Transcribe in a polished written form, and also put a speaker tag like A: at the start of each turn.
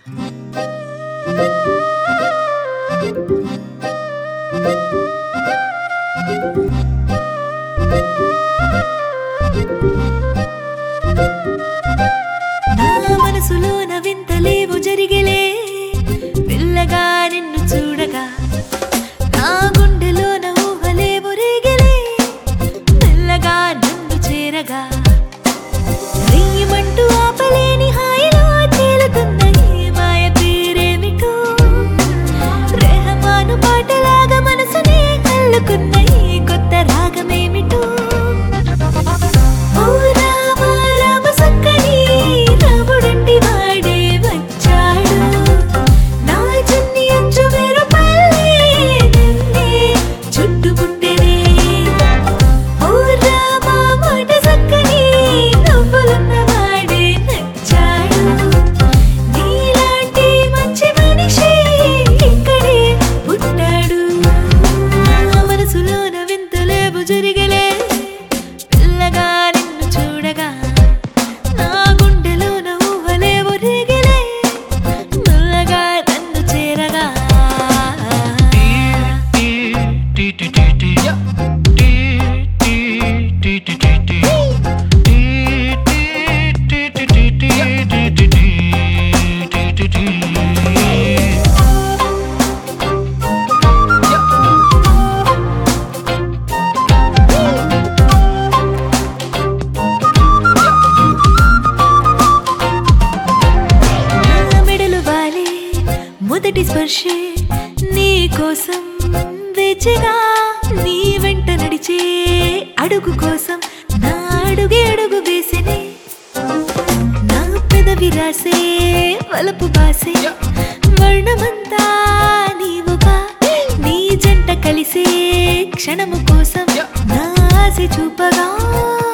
A: నా మనసులోన వింతలేవో జరిగేలే పిల్లగా నిన్ను చూడగా నా గుండెలోన ఊహలేవో రేగెలే మెల్లగా నన్ను చేరగా రేయమంటూ ఆపలేని హాయిలో తేలుతున్న ఈ మాయ పేరేమిటో రెహమాను పాటలాగా మనసునే కల్లుకున్న ఈ కొత్త రాగమేమిటో ఓ రామ రామ సక్కని రాముడంటి వాడే వచ్చాడు నా చిన్ని అంచు వేరు పల్లె నిన్నే చుట్టుముట్టెనే ఓ రామ మాట సక్కని నవ్వులున్న వాడే నచ్చాడు నీలాంటి మంచి మనిషి ఇక్కడే పుట్టాడు నా మనసులోన వింతలేవు జరిగలే పిల్లగా నిన్ను చూడగా నా గుండెలోన ఊహలేవో రేగలే మెల్లగా నన్ను చేరగా నా మెడలు వాలే మొదటి స్పర్శే నీ కోసం వేచిగా నీ వెంట నడిచే అడుగు కోసం నా అడుగే అడుగు వేసినే నా పెదవి రాసే వలపు బాసే వర్ణమంతా నీవుగా నీ జంట కలిసే క్షణము కోసం నా ఆశ చూపగా